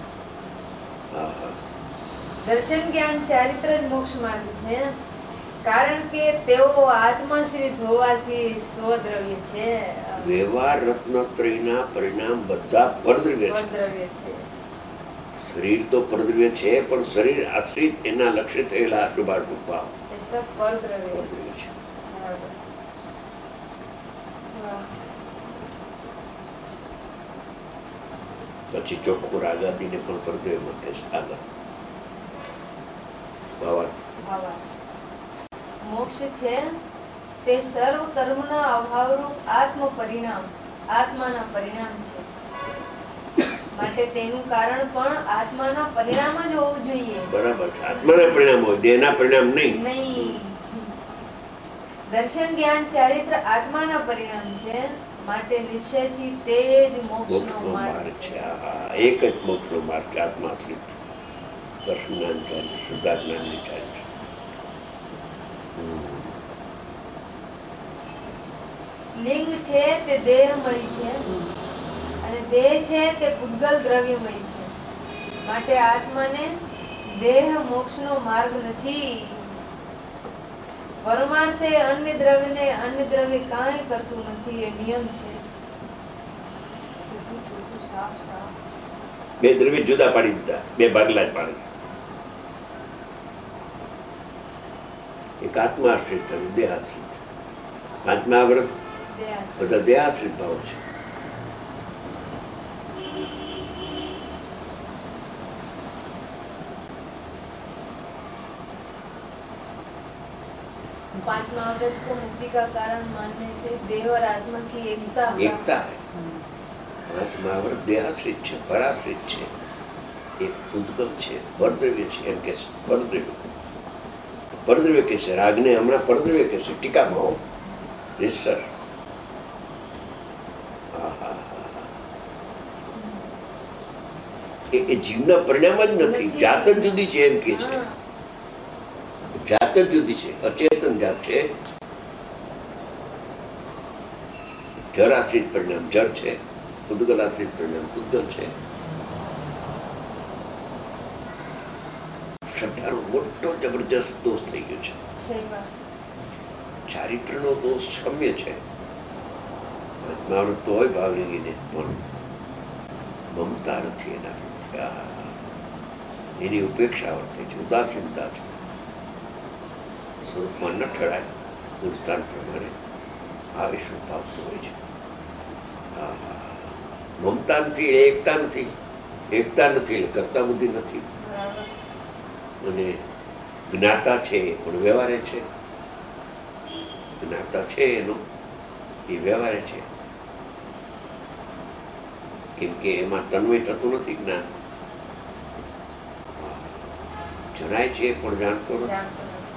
દર્શન જ્ઞાન ચારિત્ર જ મોક્ષ માર્ગ છે, કારણ કે તેઓ આત્માશ્રિત હોવાથી સ્વદ્રવ્ય છે. વ્યવહાર રત્નત્રયના પરિણામ બધા પરદ્રવ્ય છે. શરીર તો પરદ્રવ્ય છે, પણ શરીર આશ્રિત એના લક્ષ્ય થયેલા શુભાશુભ ભાવ એ સબ પરદ્રવ્ય છે. પછી ચોખ્ખું રાગાદીને પણ પરદ્રવ્ય મૂકે છે. આગળ ભાવાર્થ. મોક્ષ છે તે સર્વ કર્મના અભાવરૂપ આત્મ પરિણામ, આત્માના પરિણામ છે. માટે તેનું કારણ પણ આત્માના પરિણામ જ હોવું જોઈએ. બરાબર છે. આત્માના પરિણામ હોય, દેહના પરિણામ નહીં. નહીં. દર્શન જ્ઞાન ચારિત્ર આત્માના પરિણામ છે, માટે નિશ્ચયથી તે જ મોક્ષનો માર્ગ છે. એક જ મોક્ષનો માર્ગ છે. આત્માશ્રિત દર્શન જ્ઞાન ચારિત્ર, શુદ્ધા જ્ઞાનની ચારિત્ર. લિંગ છે તે દેહમય છે અને દેહ છે તે પૂતગલ દ્રવ્યમય છે. માટે આત્માને દેહ મોક્ષનો માર્ગ નથી. પરમાર્થે અન્ય દ્રવ્યને અન્ય દ્રવ્ય કાંઈ કરતું નથી. એ નિયમ છે. સાફ સાફ બે દ્રવ્ય જુદા પાડી દીધા, બે ભાગલા જ પાડી. એક આત્માશ્રિત અને દેહાશ્રિત. આત્મા વ્રત બધા દેહાશ્રિત ભાવ છે. पांच महाव्रत को मुक्ति का कारण मानने से देह और आत्मा की एकता एकता है. પાંચ મહાવ્રત દેહાશ્રિત છે, પરાશ્રિત છે, એક ઉદ્ગમ છે, પરદ્રવ્ય છે. એમ કે પરદ્રવ્ય પરદ્રવ્ય કહેશે, રાગને હમણાં પરદ્રવ્ય કહેશે ટીકામાં. સર એ જીવના પરિણામ જ નથી, જાત જ જુદી છે. એમ કે છે જાત જ જુદી છે, અચેતન જાત છે. જળાશ્રિત પરિણામ જળ છે, ઉદ્ગલાશ્રિત પરિણામ ઉદ્ગલ છે. શ્રદ્ધાનો મોટો જબરજસ્ત દોષ થઈ ગયો છે. ચારિત્રનો દોષ ક્ષમ્ય છે. મહાવ્રત તો હોય ભાવલિંગીને, પણ મમતા નથી એના પ્રત્યે. એની ઉપેક્ષા વર્તે છે, ઉદાસીનતા છે. સ્વરૂપમાં ન ઠરાય ગુરુસ્થાન પ્રમાણે આવેશ પામતો હોય છે. મમતા નથી, એકતા નથી. એકતા નથી એટલે કરતા બુદ્ધિ નથી. અને જ્ઞાતા છે પણ વ્યવહારે છે. જ્ઞાતા છે એનો એ વ્યવહારે છે, કેમ કે એમાં તન્વય થતું નથી. જ્ઞાન જણાય છે પણ જાણતો નથી.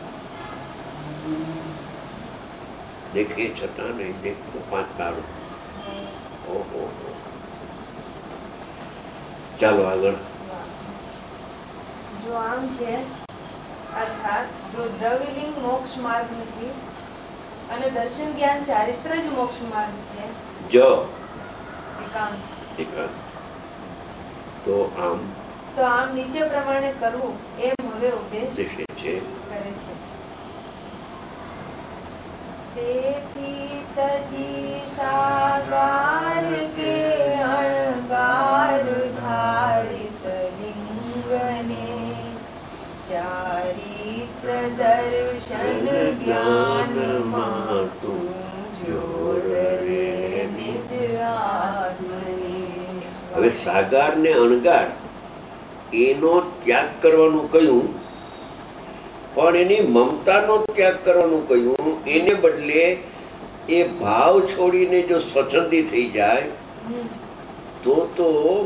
દેખે છતાં નહીં દેખતો. પાંચ તાળો. ઓહો, ચાલો આગળ. જો આમ છે અર્થાત જો દ્રવ્યલિંગ મોક્ષ માર્ગ નથી અને દર્શન જ્ઞાન ચારિત્ર જ મોક્ષ માર્ગ છે. જો એકાંત એકાંત તો આમ તો આમ નીચે પ્રમાણે કરવું એમ હવે ઉપદેશ દેખે છે કરે છે. તેથી તજી સાગાર કે અણગાર ધારિત લિંગને ચારિત્ર દર્શન જ્ઞાનમાં તું જોડ રે નિજ આત્મને. હવે સાગાર ને અણગાર એનો ત્યાગ કરવાનું કહ્યું, પણ એની મમતાનો ત્યાગ કરવાનું કહ્યું. એને બદલે એ ભાવ છોડીને જો સ્વચ્છંદી થઈ જાય તો તો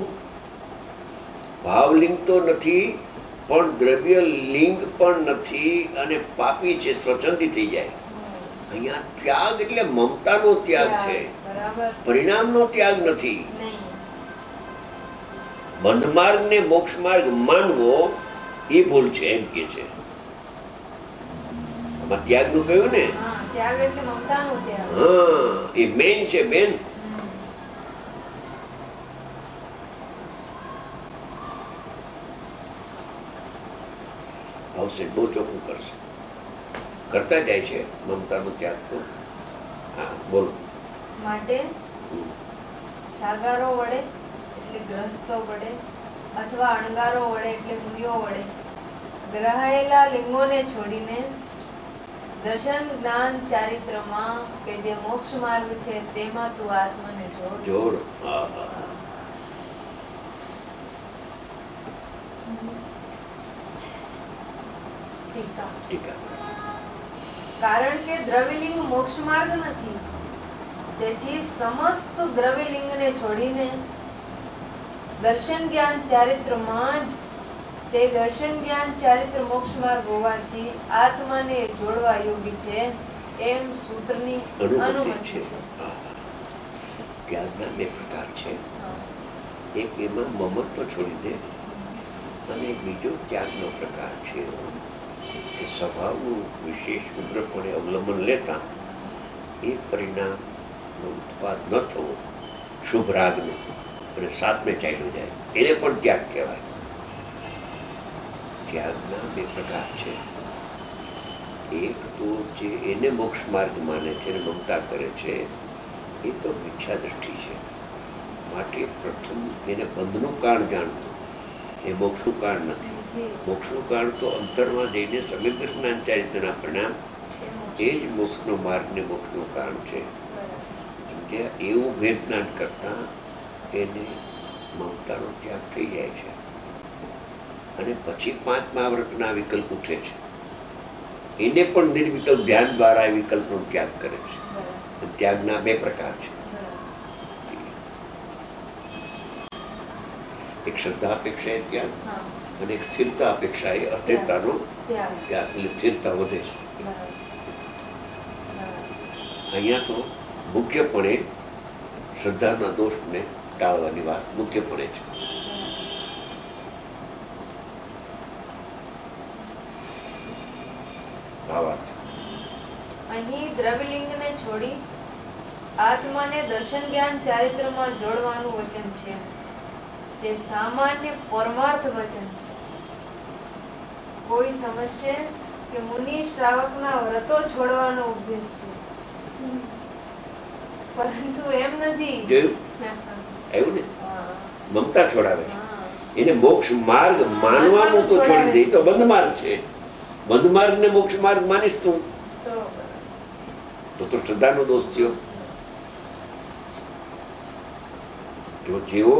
ભાવલિંગ તો નથી, પણ દ્રવ્ય લિંગ પણ નથી, અને પાપી છે, સ્વચ્છંદી થઈ જાય. અહીંયા ત્યાગ એટલે મમતાનો ત્યાગ છે, પરિણામનો ત્યાગ નથી. બંધ માર્ગ ને મોક્ષ માર્ગ માનવો એ ભૂલ છે. એમ કે છે આમાં ત્યાગ નું કહ્યું ને. ત્યાગ એટલે મમતાનો ત્યાગ. હા, એ મેન છે. બેન આવશે, બહુ ચોખ્ખું કરશે, કરતા જાય છે મમતાનો ત્યાગ તો. હા, બોલો. માટે સાગારો વડે એટલે ગ્રહસ્થો વડે અથવા અણગારો વડે એટલે મુનિઓ વડે ગ્રહાયેલા લિંગોને છોડીને દર્શન જ્ઞાન ચારિત્રમાં કે જે મોક્ષ માર્ગ છે તેમાં તું આત્માને જોડ જોડ. હા હા. કારણ કે દ્રવ્યલિંગ મોક્ષ માર્ગ નથી, તેથી સમસ્ત દ્રવ્યલિંગને છોડીને દર્શન જ્ઞાન ચારિત્રમાં જ તે દર્શન જ્ઞાન ચારિત્ર મોક્ષ માર્ગ હોવાથી આત્માને જોડવા યોગ્ય છે એમ સૂત્રની અનુમતિ છે. ત્યાગના બે પ્રકાર છે. એક એમાં મમત્વ છોડી દે, અને બીજો ત્યાગનો પ્રકાર છે કે સ્વભાવનું વિશેષ ઉગ્રપણે અવલંબન લેતા એ પરિણામનો ઉત્પાદ ન થવો, શુભ રાગનો, અને સાતમે ચાલ્યું જાય, એને પણ ત્યાગ કહેવાય. ત્યાગના બે પ્રકાર છે. એક તો જે એને મોક્ષ માર્ગ માને છે અને મમતા કરે છે એ તો મિથ્યા દ્રષ્ટિ છે. માટે પ્રથમ એને બંધનું કારણ જાણવું, એ મોક્ષનું કારણ નથી. મોક્ષનું કારણ તો અંતરમાં જઈને સમગ્ર જ્ઞાન ચારિત્રના પરિણામ એ જ મોક્ષનો માર્ગ ને મોક્ષનું કારણ છે. સમજ્યા? એવું ભેદ જ્ઞાન કરતા એને મમતાનો ત્યાગ થઈ જાય છે, અને પછી પાંચ મહાવ્રતના વિકલ્પ ઉઠે છે. એને પણ નિર્વિકલ્પ ધ્યાન દ્વારા એ વિકલ્પનો ત્યાગ કરે છે. ત્યાગના બે પ્રકાર છે. એક શ્રદ્ધા અપેક્ષા એ ત્યાગ અને એક સ્થિરતા અપેક્ષા એ અસ્થિરતાનો ત્યાગ. એટલે સ્થિરતા વધે છે. અહીંયા તો મુખ્યપણે શ્રદ્ધાના દોષને ટાળવાની વાત મુખ્યપણે છે. અહીં દ્રવ્યલિંગને છોડી આત્માને દર્શન જ્ઞાન ચારિત્રમાં જોડવાનું વચન છે. તે સામાન્ય પરમાર્થ વચન છે. કોઈ સમજશે કે મુનિ શ્રાવકના વ્રતો છોડવાનો ઉપદેશ છે, પરંતુ એમ નથી. એવું ને મમતા છોડાવે, એને મોક્ષ માર્ગ માનવાનું તો છોડી દે તો બંધ માર્ગ છે. બંધ માર્ગ ને મોક્ષ માર્ગ માનીશ તું તો તો શ્રદ્ધાનો દોષ થયો. જો જેવો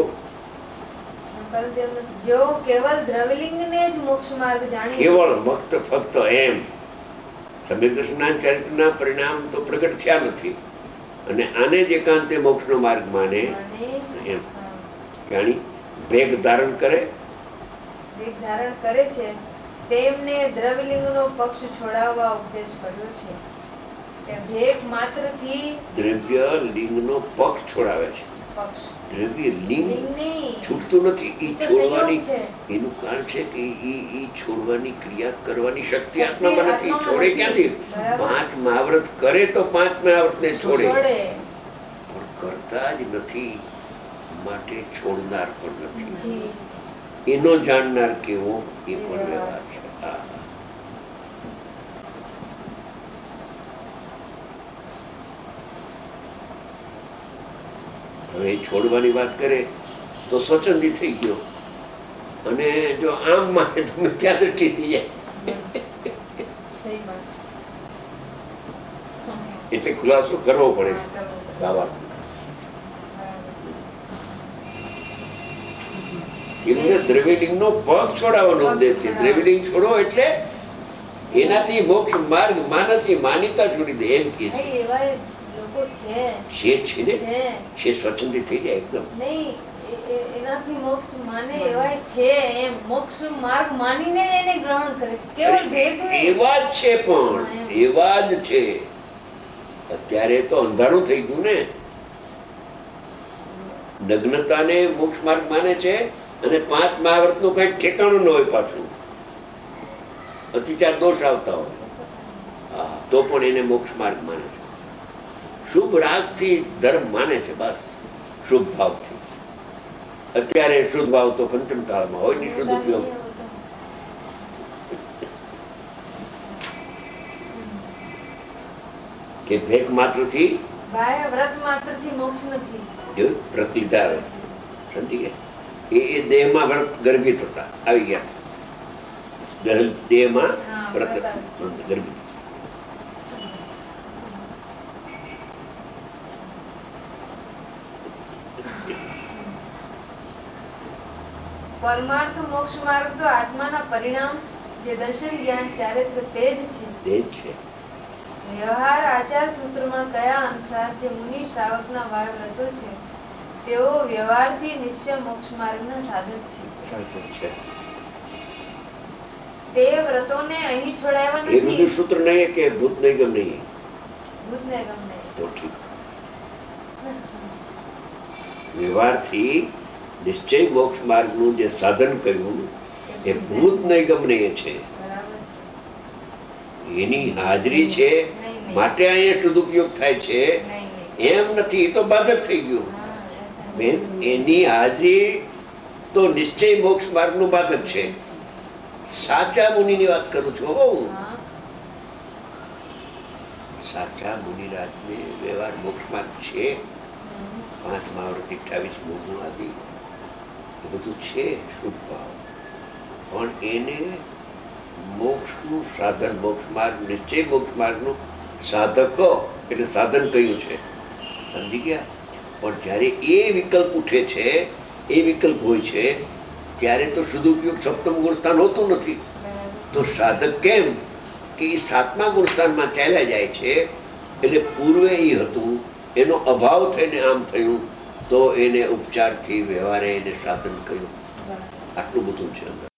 જેવો કેવલ દ્રવ્યલિંગને જ મોક્ષ માર્ગ જાણે, કેવળ ફક્ત ફક્ત એમ સમ્યક દર્શનના ચરિત્રના પરિણામ તો પ્રગટ થયા નથી અને આને જ એકાંતે મોક્ષનો માર્ગ માને એમ જાણી ભેગ ધારણ કરે ભેગ ધારણ કરે છે તેમને દ્રવ્યલિંગનો પક્ષ છોડાવવા ઉપદેશ કર્યો છે. ભેગ માત્રથી દ્રવ્ય લિંગનો પક્ષ છોડાવે છે. દ્રવ્ય લિંગ છૂટતું નથી. એ છોડવાની એનું કારણ છે કે એ છોડવાની ક્રિયા કરવાની શક્તિ આત્મામાં નથી. છોડે ક્યાંથી? પાંચ મહાવ્રત કરે તો પાંચ મહાવ્રત ને છોડે, પણ કરતા જ નથી માટે છોડનાર પણ નથી. એનો જાણનાર કેવો એ પણ વ્યવહાર છે. હવે છોડવાની વાત કરે તો સ્વચ્છંદી થઈ ગયો અને જો આમ માને તો મિથ્યા દ્રષ્ટિ થઈ જાય. એટલે ખુલાસો કરવો પડે છે બાબા. દ્રવ્યલિંગ નો પગ છોડાવવાનો ઉદ્દેશ છે. દ્રવ્યલિંગ છોડો એટલે એનાથી મોક્ષ માર્ગ માનસી માન્યતા છોડી દે એમ કે છે. છે સ્વચ્છંદી થઈ જાય એકદમ. એનાથી મોક્ષ માને એવાય છે એમ મોક્ષ માર્ગ માનીને એને ગ્રહણ કરે. કેવળ ભેગ એવા જ છે, પણ એવા જ છે. અત્યારે તો અંધારું થઈ ગયું ને. નગ્નતાને મોક્ષ માર્ગ માને છે અને પાંચ મહાવ્રત નું કઈ ઠેકાણું ન હોય. પાછું અતિચાર દોષ આવતા હોય તો પણ એને મોક્ષ માર્ગ માને છે. શુભ રાગ થી ધર્મ માને છે, બસ શુભ ભાવથી. અત્યારે શુદ્ધ ભાવ તો પંચમ કાળમાં હોય ને શુદ્ધ ઉપયોગ. કે ભેગ માત્ર થી વ્રત માત્ર થી મોક્ષ નથી. જોયું વ્રત લીધા આવે સમજી ગયા. એ દેહમાં વ્રત ગર્ભિત હતા આવી ગયા. દેહમાં વ્રત ગર્ભિત. પરમાર્થ મોક્ષ માર્ગ તો આત્માના પરિણામ જે દર્શન જ્ઞાન ચારિત્ર તે જ છે. તે જ છે. વ્યવહાર આચાર સૂત્રમાં કયા અનુસાર જે મુનિ શ્રાવકના બાર વ્રતો છે તેઓ વ્યવહારથી નિશ્ચય મોક્ષ માર્ગના સાધક છે. તે વ્રતોને અહીં છોડાવ્યા નથી. એ બધું સૂત્ર નહીં કે ભૂત નિગમ નહીં. ભૂત નિગમ નહીં તો ઠીક. વ્યવહારથી નિશ્ચય મોક્ષ માર્ગનું જે સાધન કહ્યું એ ભૂત નિગમ નહીં છે. એની હાજરી છે માટે અહીંયા શુદ્ધ ઉપયોગ થાય છે એમ નથી. તો બાધક થઈ ગયું બેન. એની હાજરી તો નિશ્ચય મોક્ષ માર્ગ નું બાધક છે. સાચા મુનિ ની વાત કરું છું. સાચા મુનિરાજ ને વ્યવહાર મોક્ષ માર્ગ છે. પાંચ મહાવ્રત અઠ્ઠાવીસ મોગુણ આદિ એ બધું છે શુભ ભાવ, પણ એને મોક્ષનું સાધન મોક્ષ માર્ગ નિશ્ચય મોક્ષ માર્ગનું સાધકો એટલે સાધન કયું છે સમજી ગયા. પણ જયારે એ વિકલ્પ ઉઠે છે એ વિકલ્પ હોય છે ત્યારે તો શુદ્ધ ઉપયોગ સપ્તમ ગુણ સ્થાન હોતું નથી. તો સાધક કેમ? કે એ સાતમા ગુણસ્થાનમાં ચાલ્યા જાય છે એટલે પૂર્વે એ હતું એનો અભાવ થઈને આમ થયું તો એને ઉપચારથી વ્યવહારે એને સાધન કર્યું. આટલું બધું છે અંદર.